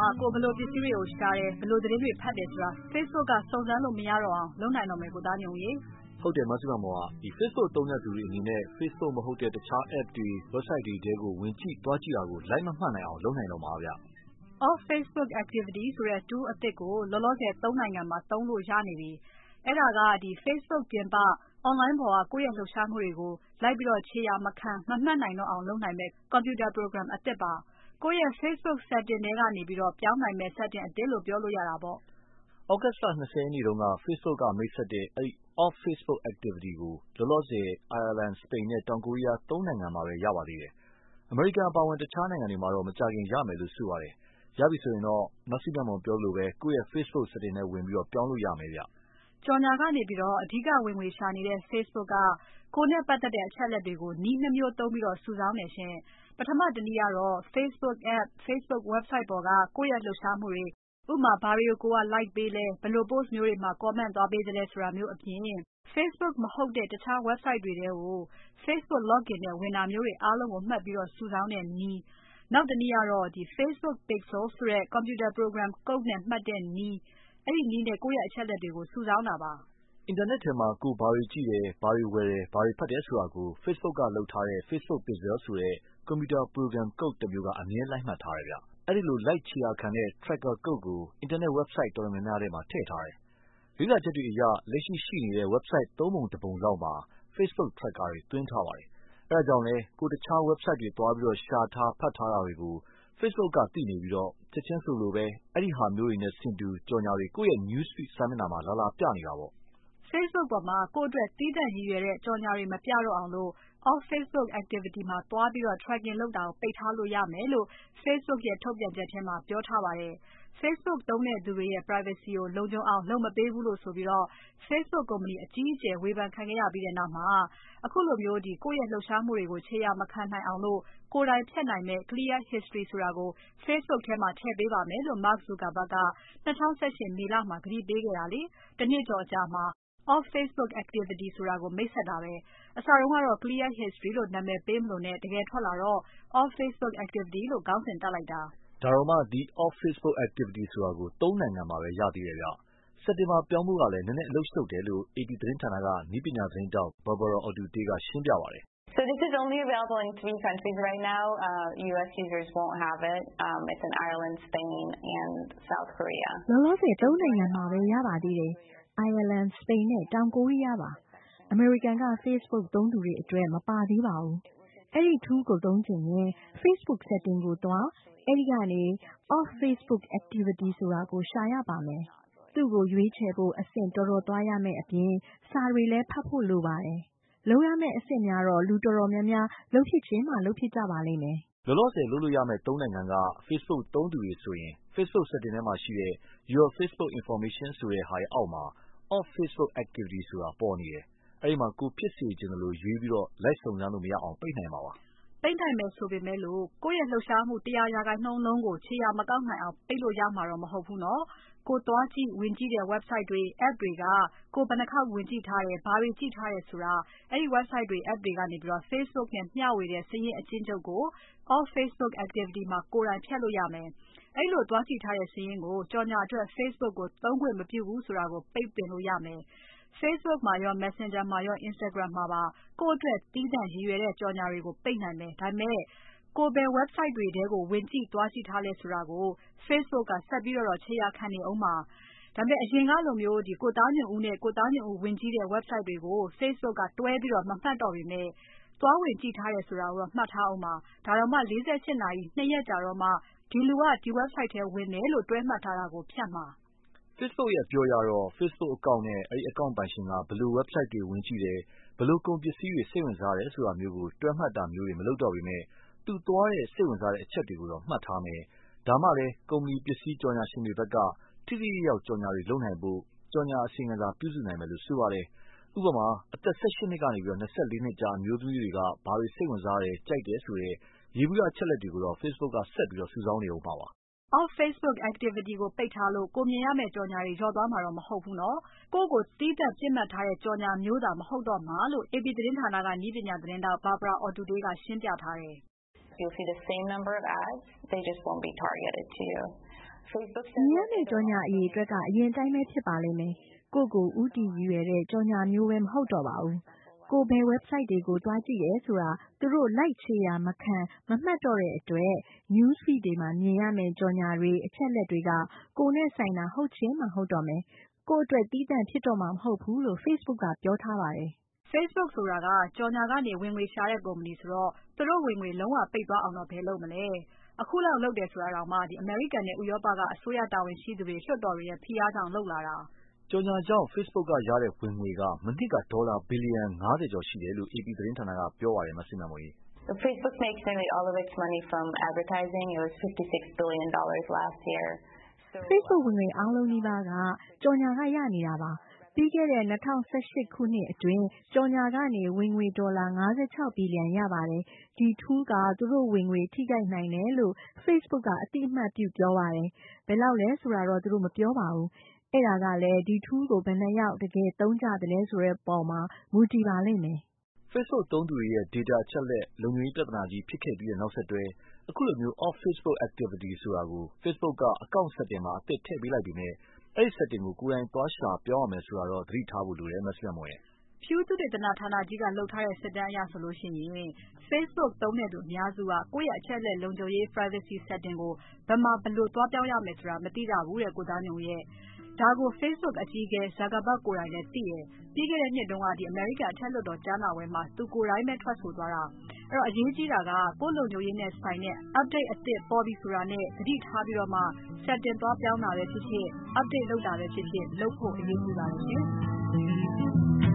ကိုဘယ်လိုပစ္စည်းတွေကိုရှာတယ်ဘယ်လိုသတင်းတွေဖတ်တယ်ဆိုတာ Facebook ကစုံစမ်းလို့မရတော့အောင်လုပ်နိုင်တော့မယ်ကိုသားညုံရေဟုတ်တယ်မဆုမမောကဒီ Facebook သုံးတဲ့သူတွေအနေနဲ့ Facebook မဟုတ်တဲ့တခြား app တွေ website တွေတဲကိုဝင်ကြည့်တွားကြည့်တာကို လိုက်မမှတ်နိုင်အောင်လုပ်နိုင်တော့မှာဗျ Off Facebook activity ဆိုတဲ့ tool အသစ်ကိုလောလောဆယ်3နိုင်ငံမှာသုံးလို့ရနေပြီအဲ့ဒါကဒီ Facebook ပြင်ပ online ပေါ်ကကိုယ့်ရဲ့လှုပ်ရှားမှုတွေကိုလိုက်ပြီးတော့ခြေရာမခံမမှတ်နိုင်တော့အောင်လုပ်နိုင်မဲ့ computer program အသစ်ပါကိုယ့်ရဲ့ Facebook setting ထဲကနေပြီးတော့ပြောင်းနိုင်မဲ့ setting အသစ်လို့ပြောလို့ရတာပေါ့ August 20 ရက်နေ့တုန်းက Facebook ကမိတ်ဆက်တဲ့အဲ့ဒီ Off Facebook activity ကိုလောလောဆယ် Ireland, Spain နဲ့တောင်ကိုရီးယား3နိုင်ငံမှာပဲရပါသေးတယ်။ အမေရိကန်အပါအဝင်တခြားနိုင်ငံတွေမှာတော့မကြခင်ရမယ်လို့ဆိုပါတယ်။ရပြီဆိုရင်တော့မဆုမြတ်မောင်ပြောလို့ပဲကိုယ့်ရဲ့ Facebook setting နဲ့ဝင်ပြီးတော့ပြောင်းလို့ရမယ်ဗျ။ကြော်ညာကနေပြီးတော့အဓိကဝင်ငွေရှာနေတဲ့ Facebook ကကိုယ်နဲ့ပတ်သက်တဲ့အချက်အလက်တွေကိုနည်းနှမျိုးသုံးပြီးတော့စုဆောင်းနေရှင်။ပထမတနည်းကတော့ Facebook app, Facebook website ပေါ်ကကိုယ့်ရဲ့လှုပ်ရှားမှုတွေဥပမာဘာတွေကိုကိုက like ပေးလဲဘယ်လို post မျိုးတွေမှာ comment သွားပေးသလဲဆိုတာမျိုးအပြင် Facebook မဟုတ်တဲ့တခြား website တွေထဲကို Facebook login နဲ့ဝင်တာမျိုးတွေအားလုံးကိုမှတ်ပြီးတော့စုဆောင်းတဲ့နည်းနောက်တနည်းကတော့ဒီ Facebook pixel ဆိုတဲ့ computer program code နဲ့မှတ်တဲ့နည်းအဲ့ဒီနည်းနဲ့ကိုယ့်ရဲ့အချက်အလက်တွေကိုစုဆောင်းတာပါအင်တာနက်ထဲမှာကိုဘာတွေကြည့်တယ်ဘာတွေဝယ်တယ်ဘာတွေဖတ်တယ်ဆိုတာကို Facebook ကလုပ်ထားတဲ့ Facebook pixel ဆိုတဲ့ computer program code တစ်မျိုးကအမြဲလိုက်မှတ်ထားတယ်ဗျအဲ့ဒီလိုလိုက်ခြေရာခံတဲ့ tracker code ကို internet website တော်တော်များများထဲမှာထည့်ထားတယ်လေ့လာချက်တွေအရလက်ရှိရှိနေတဲ့ website 3 ပုံ 1 ပုံလောက်မှာ Facebook tracker တွေသွင်းထားပါတယ်အဲဒါကြောင့်လဲကိုတခြား website တွေသွားပြီးတော့ရှာထားဖတ်ထားတာတွေကို Facebook ကသိနေပြီးတော့ချက်ချင်းဆိုလိုပဲအဲ့ဒီဟာမျိုးတွေနဲ့ဆင်တူကြော်ညာတွေကိုယ့်ရဲ့ news feed စာမျက်နှာမှာလာပြနေတာပေါ့ Facebook ပေါ်မှာကိုယ့်အတွက်တီးသန့်ရည်ရွယ်တဲ့ကြော်ညာတွေမပြတော့အောင်လို့ Off Facebook activity မှာသွားပြီးတော့ tracking လုပ်တာကိုပိတ်ထားလို့ရမယ်လို့ Facebook ရဲ့ထုတ်ပြန်ချက်ထဲမှာပြောထားပါတယ်။ Facebook သုံးတဲ့သူတွေရဲ့ privacy ကိုလုံခြုံအောင်လုပ်မပေးဘူးလို့ဆိုပြီးတော့ Facebook ကုမ္ပဏီအကြီးအကျယ်ဝေဖန်ခံခဲ့ရပြီးနောက်မှာအခုလိုမျိုးကိုယ့်ရဲ့လှုပ်ရှားမှုတွေကိုခြေရာမခံနိုင်အောင်လို့ကိုယ်တိုင်ဖျက်နိုင်မဲ့ clear history ဆိုတာကို Facebook ထဲမှာထည့်ပေးပါမယ်လို့ Mark Zuckerberg က2018 မေလမှာကတိပေးခဲ့တာလေ။တနှစ်ကျော်အကြာမှာOff Facebook activity ဆိုတာကိုမိတ်ဆက်တာပဲအစတုန်းကတော့ clear history လို့နာမည်ပေးမလို့နဲ့တကယ်ထွက်လာတော့ Off Facebook activity လို့ခေါင်းစဉ်တပ်လိုက်တာဒါတော့မှဒီ Off Facebook activity ဆိုတာကို3နိုင်ငံမှာပဲရသေးတယ်ဗျစက်တင်ဘာပြောင်းဖို့ကလည်းနည်းနည်းအလုပ်ရှုပ်တယ်လို့ AP သတင်းဌာနကနည်းပညာသတင်းတောက် Barbara Odude ကရှင်းပြပါတယ် So this is only available in 3 countries right now. US users won't have it. It's in Ireland, Spain, and South Korea. လောလောဆယ်3နိုင်ငံမှာပဲရပါသေးတယ်။ Ireland, Spain နဲ့တောင်ကိုရီးယားပါ။ American က Facebook သုံးသူတွေအတွက်မပါသေးပါဘူး။အဲ့ဒီ tool ကိုသုံးချင်ရင် Facebook setting ကိုသွားအဲ့ဒီကနေ Off Facebook activity ဆိုတာကိုရှာရပါမယ်။သူ့ကိုရွေးချယ်ဖို့အဆင့်တော်တော်သွားရမယ့်အပြင်စာတွေလည်းဖတ်ဖို့လိုပါတယ်။လုပ်ရမယ့်အဆင့်များတော့လူတော်တော်များများလုပ်ဖြစ်ခြင်းမှလုပ်ဖြစ်ကြပါလိမ့်မယ်။လောလောဆယ်လုပ်လို့ရမယ့်3နိုင်ငံက Facebook သုံးသူတွေဆိုရင် Facebook setting ထဲမှာရှိတဲ့ Your Facebook information ဆိုတဲ့ဟာရဲ့အောက်မှာ Off Facebook activity ဆိုတာပေါ်နေတယ်။အဲဒီမှာကိုဖြစ်စေချင်တယ်လို့ရွေးပြီးတော့လိုက်စုံစမ်းလို့မရအောင်ပိတ်နိုင်မှာပါ။ပိတ်နိုင်မယ်ဆိုပေမဲ့လို့ကိုယ့်ရဲ့လှုပ်ရှားမှု100%လုံးကိုခြေရာမကောက်နိုင်အောင်ပိတ်လို့ရမှာတော့မဟုတ်ဘူးနော်။ကိုသွားကြည့်ဝင်ကြည့်တဲ့ website တွေ app တွေကကိုဘယ်နှခေါက်ဝင်ကြည့်ထားတယ်ဘာတွေကြည့်ထားတယ်ဆိုတာအဲ့ဒီ website တွေ app တွေကနေပြီးတော့ Facebook နဲ့မျှဝေတဲ့စာရင်းအချင်းချုပ်ကို Off Facebook activity မှာကိုယ်တိုင်ဖြတ်လို့ရမယ်။အဲ့လိုသွားကြည့်ထားတဲ့စာရင်းကိုကြော်ညာအတွက် Facebook ကိုသုံးခွင့်မပြုဘူးဆိုတာကိုပိတ်ပင်လို့ရမယ်။ Facebook မှာရော Messenger မှာရော Instagram မှာပါကိုယ့်အတွက်တီးသန့်ရည်ရွယ်တဲ့ကြော်ညာတွေကိုပိတ်နိုင်မယ်။ဒါပေမဲ့ကိုယ်ဘယ် website တွေထဲကိုဝင်ကြည့်သွားကြည့်ထားလဲဆိုတာကို Facebook ကဆက်ပြီးတော့ခြေရာခံနေအောင်ပါ။ဒါပေမဲ့အရင်ကလိုမျိုးကိုသားညွန့်ဦးနဲ့ကိုသားညွန့်ဦးဝင်ကြည့်တဲ့ website တွေကို Facebook ကတွဲပြီးတော့မမှတ်တော့ပေမဲ့သွားဝင်ကြည့်ထားတယ်ဆိုတာကိုတော့မှတ်ထားအောင်ပါ။ဒါတော့မှ48နာရီ2ရက်ကြာတော့မှဒီလူကဒီ website ထဲဝင်တယ်လို့တွဲမှတ်ထားတာကိုဖြတ်မှာ။ Facebook ရဲ့အပြောအရတော့ Facebook account နဲ့အဲဒီ account ပိုင်ရှင်ကဘယ်လို website တွေဝင်ကြည့်တယ်ဘယ်လိုကုန်ပစ္စည်းတွေစိတ်ဝင်စားတယ်ဆိုတာမျိုးကိုတွဲမှတ်တာမျိုးတွေမလုပ်တော့ပေမဲ့သူသွားတဲ့စိတ်ဝင်စားတဲ့အချက်တွေကိုတော့မှတ်ထားမယ်။ဒါမှလည်းကုမ္ပဏီပစ္စည်းကြော်ညာရှင်တွေဘက်ကထိထိရောက်ကြော်ညာတွေလုပ်နိုင်ဖို့ကြော်ညာအစီရင်ခံစာပြုစုနိုင်မယ်လို့ဆိုပါတယ်။ဥပမာအသက်18နှစ်ကနေ24နှစ်ကြားအမျိုးသမီးတွေကဘာတွေစိတ်ဝင်စားတယ်ကြိုက်တယ်ဆိုတဲ့ယေဘုယျအချက်လက်တွေကိုတော့ Facebook ကဆက်ပြီးတော့စုဆောင်းနေအောင်ပါ။ Off Facebook activity ကိုပိတ်ထားလို့ကိုမြင်ရမယ့်ကြော်ညာတွေလျော့သွားမှာတော့မဟုတ်ဘူးနော်။ကိုယ့်ကိုတီးသန့်ပြစ်မှတ်ထားတဲ့ကြော်ညာမျိုးသာမဟုတ်တော့မှာလို့ AP သတင်းဌာနကနည်းပညာသတင်းတောက် Barbara Odude ကရှင်းပြထားတယ် You'll see the same number of ads. They just won't be targeted to you. မြင်ရမယ့်ကြော်ညာအရေးအတွက်ကအရင်တိုင်းပဲဖြစ်ပါလိမ့်မယ်။ကိုယ့်ကိုဦးတည်ရည်ရွယ်တဲ့ကြော်ညာမျိုးပဲမဟုတ်တော့ပါဘူး။ကိုယ်ဘယ် website တွေကိုသွားကြည့်တယ်ဆိုတာသူတို့ like ခြေရာမခံမမှတ်တော့တဲ့အတွက် news feed တွေမှာမြင်ရမယ့်ကြော်ညာတွေအချက်လက်တွေကကိုယ်နဲ့ဆိုင်တာဟုတ်ချင်မှဟုတ်တော့မယ်။ကိုယ့်အတွက်သီးသန့်ဖြစ်တော့မှာမဟုတ်ဘူးလို့ Facebook ကပြောထားပါတယ်။ Facebook ဆိုတာကကြော်ညာကနေဝင်ငွေရှာတဲ့ကုမ္ပဏီဆိုတော့သူတို့ဝင်ငွေလုံးဝပိတ်သွားအောင်တော့ဘယ်လုပ်မလဲ။အခုလောက်လုပ်တယ်ဆိုတာတောင်မှအမေရိကန်နဲ့ဥရောပကအစိုးရတာဝန်ရှိသူတွေလွှတ်တော်တွေရဲ့ဖိအားကြောင့်လုပ်လာတာ။ကြော်ညာကြောင့် Facebook ကရတဲ့ဝင်ငွေကမနှစ်ကဒေါ်လာဘီလီယံ50ကျော်ရှိတယ်လို့ AP သတင်းဌာနကပြောပါတယ်မဆုမွန်။ Facebook makes nearly all of its money from advertising. It was $56 billion last year. Facebook ဝင်ငွေအားလုံးနီးပါးကကြော်ညာကရနေတာပါ။ပြီးခဲ့တဲ့2018ခုနှစ်အတွင်းကြော်ညာကနေဝင်ငွေဒေါ်လာ56ဘီလီယံရပါတယ်။ဒီ tool ကသူတို့ဝင်ငွေထိခိုက်နိုင်တယ်လို့ Facebook ကအတိအမှတ်ပြုပြောပါတယ်။ဘယ်လောက်လဲဆိုတာတော့သူတို့မပြောပါဘူး။အဲ့ဒါကလည်းဒီ tool ကိုဘယ်နှယောက်တကယ်သုံးကြသလဲဆိုတဲ့ပေါ်မှာမူတည်ပါလိမ့်မယ်။ Facebook သုံးသူတွေရဲ့ data အချက်အလက်လုံခြုံရေးပြဿနာကြီးဖြစ်ခဲ့ပြီးနောက်ဆက်တွဲအခုလို off Facebook activity ဆိုတာကို Facebook က account setting မှာအသစ်ထည့်ပေးလိုက်ပေမဲ့အဲ့ဒီ setting ကိုကိုယ်တိုင်သွားရှာပြောင်းရမယ်ဆိုတာတော့သတိထားဖို့လိုတယ်မဆုမွန်။ Pew သုတေသနဌာနကြီးကလုပ်ထားတဲ့စစ်တမ်းအရဆိုရင်Facebook သုံးတဲ့သူအများစုကကိုယ့်ရဲ့အချက်အလက်လုံခြုံရေး privacy setting ကိုဘယ်မှာဘယ်လိုသွားပြောင်းရမယ်ဆိုတာမသိကြဘူးတဲ့ကိုသားညုံရဲ့။ဒါကို Facebook အကြီးအကဲ Zuckerberg ကိုယ်တိုင်လည်းသိတယ်။ပြီးခဲ့တဲ့နှစ်တုန်းကအမေရိကန်အထက်လွှတ်တော်ကြားနာပွဲမှာသူကိုယ်တိုင်ပဲထွက်ဆိုသွားတာ။အဲ့တော့အရေးကြီးတာကကိုယ့်လုံခြုံရေးနဲ့ဆိုင်တဲ့ update အသစ်ပေါ်ပြီဆိုတာနဲ့သတိထားပြီးတော့မှ setting သွားပြောင်းတာပဲဖြစ်ဖြစ် update လုပ်တာပဲဖြစ်ဖြစ်လုပ်ဖို့အရေးကြီးပါတယ်ရှင်။